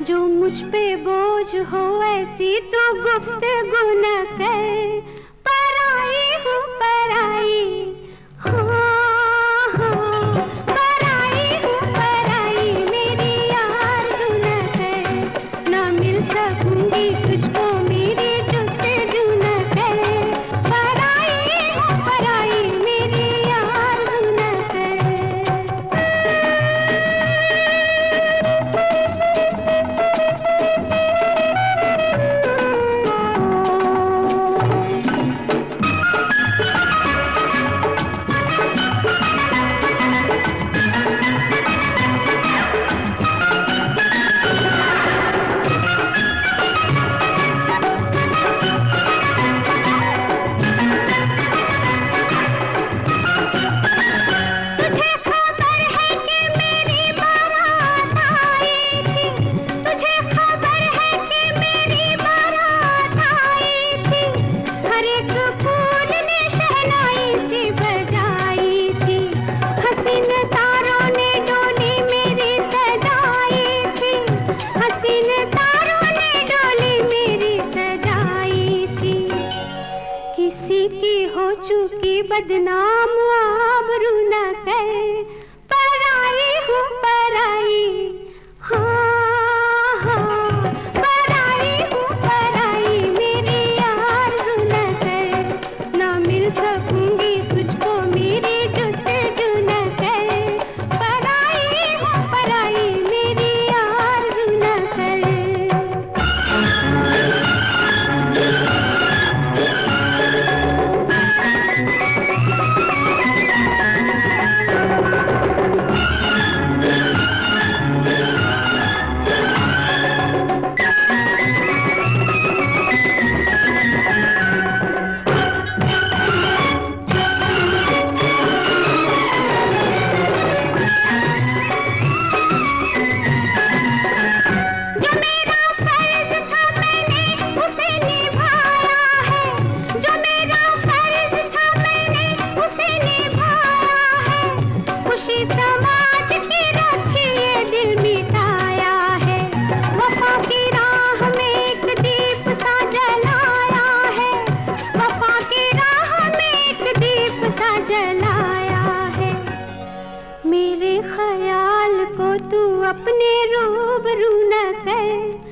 जो मुझ पे बोझ हो ऐसी तो गुफ्तगू न कर। पराई हूँ पराई, हाँ हाँ पराई हूँ पराई, मेरी आरज़ू न कर। ना मिल सकूंगी तुझको मेरी जुस्तजू न कर। पराई हूँ पराई, मेरी आरज़ू न कर। किसी की हो चुकी बदनाम आबरू न कर। पराई हूँ पराई, हाँ हाँ पराई हूँ पराई, मेरी आरज़ू न कर। ना मिल सकूंगी तुझको मेरी जुस्तजू न कर। पराई हूँ पराई, मेरी आरज़ू न कर। समाज की रखी ये दिल मिटाया है, वफा की राह में एक दीप सा जलाया है। वफा की राह में एक दीप सा जलाया है। मेरे ख्याल को तू अपने रूबरू न कर।